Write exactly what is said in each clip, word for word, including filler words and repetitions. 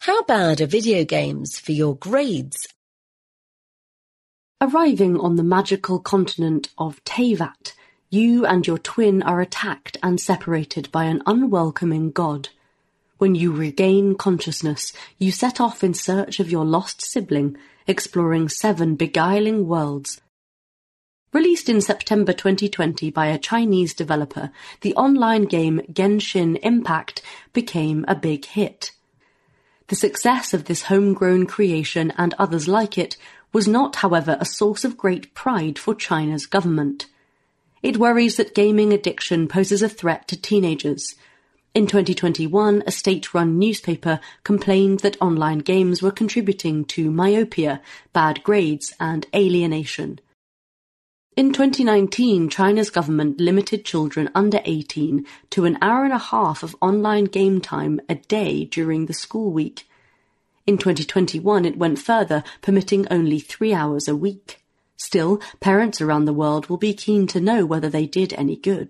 How bad are video games for your grades? Arriving on the magical continent of Teyvat, you and your twin are attacked and separated by an unwelcoming god. When you regain consciousness, you set off in search of your lost sibling, exploring seven beguiling worlds. Released in September twenty twenty by a Chinese developer, the online game Genshin Impact became a big hit. The success of this homegrown creation and others like it was not, however, a source of great pride for China's government. It worries that gaming addiction poses a threat to teenagers. In twenty twenty-one, a state-run newspaper complained that online games were contributing to myopia, bad grades, and alienation. In twenty nineteen, China's government limited children under eighteen to an hour and a half of online game time a day during the school week. In twenty twenty-one, it went further, permitting only three hours a week. Still, parents around the world will be keen to know whether they did any good.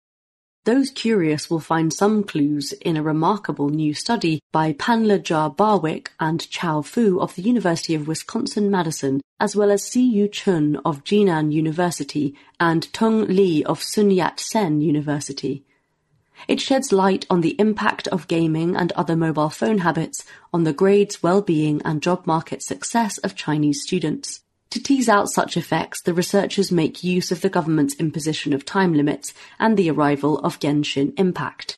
Those curious will find some clues in a remarkable new study by Panlajia Barwick and Chao Fu of the University of Wisconsin-Madison, as well as Si-Yu Chun of Jinan University and Tung Li of Sun Yat-sen University. It sheds light on the impact of gaming and other mobile phone habits on the grades, well-being and job market success of Chinese students. To tease out such effects, the researchers make use of the government's imposition of time limits and the arrival of Genshin Impact.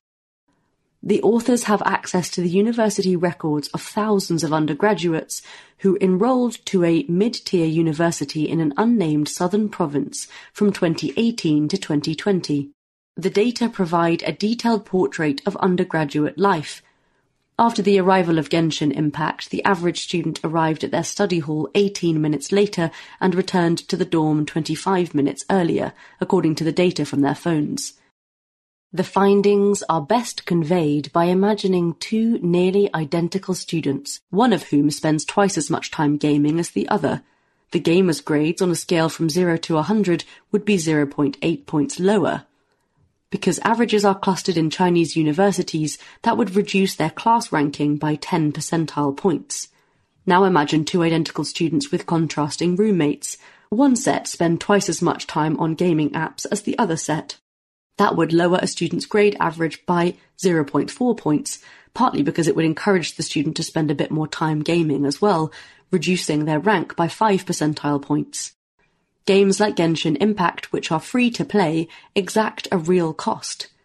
The authors have access to the university records of thousands of undergraduates who enrolled to a mid-tier university in an unnamed southern province from twenty eighteen to twenty twenty. The data provide a detailed portrait of undergraduate life. After the arrival of Genshin Impact, the average student arrived at their study hall eighteen minutes later and returned to the dorm twenty-five minutes earlier, according to the data from their phones. The findings are best conveyed by imagining two nearly identical students, one of whom spends twice as much time gaming as the other. The gamer's grades on a scale from zero to one hundred would be zero point eight points lower. Because averages are clustered in Chinese universities, that would reduce their class ranking by ten percentile points. Now imagine two identical students with contrasting roommates. One set spend twice as much time on gaming apps as the other set. That would lower a student's grade average by zero point four points, partly because it would encourage the student to spend a bit more time gaming as well, reducing their rank by five percentile points. Games like Genshin Impact, which are free to play, exact a real cost.